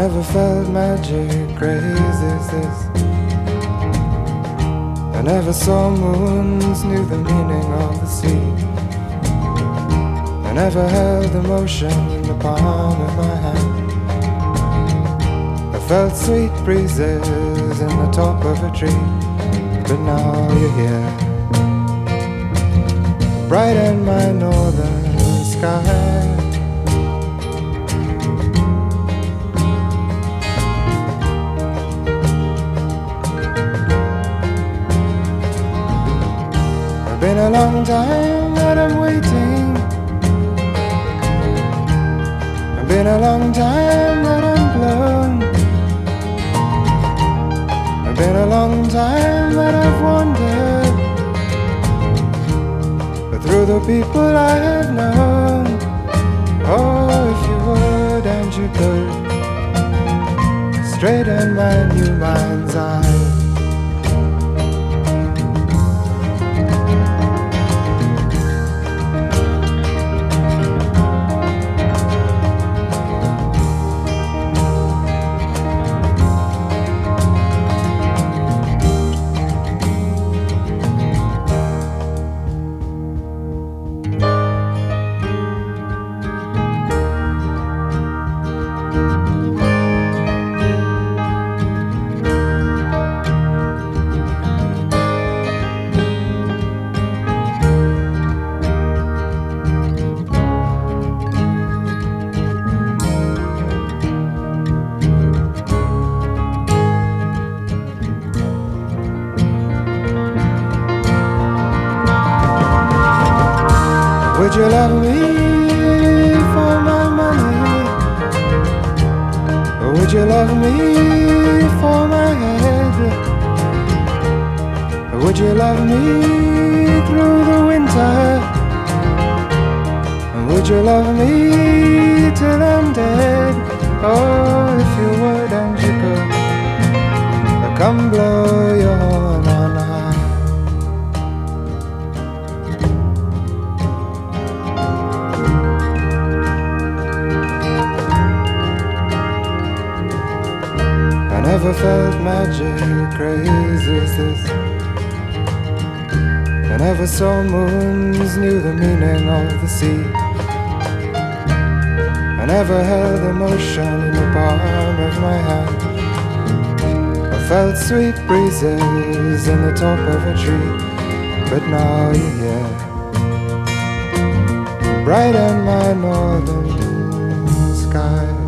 never felt magic crazy as this. I never saw moons, knew the meaning of the sea. I never held emotion in the palm of my hand. I felt sweet breezes in the top of a tree. But now you're here, bright in my northern sky. Been a long time that I'm waiting. It's been a long time that I'm blown. It's been a long time that I've wandered, but through the people I have known. Oh, if you would and you could, straighten my new mind's eye. Would you love me for my money? Or would you love me for my head? Or would you love me through the winter? And would you love me till I'm dead? Oh, if you would and you could, I'll come blow your horn on high. I never felt magic crazy as this. I never saw moons, knew the meaning of the sea. I never held emotion in the palm of my hand. I felt sweet breezes in the top of a tree. But now you're here, bright in my northern sky.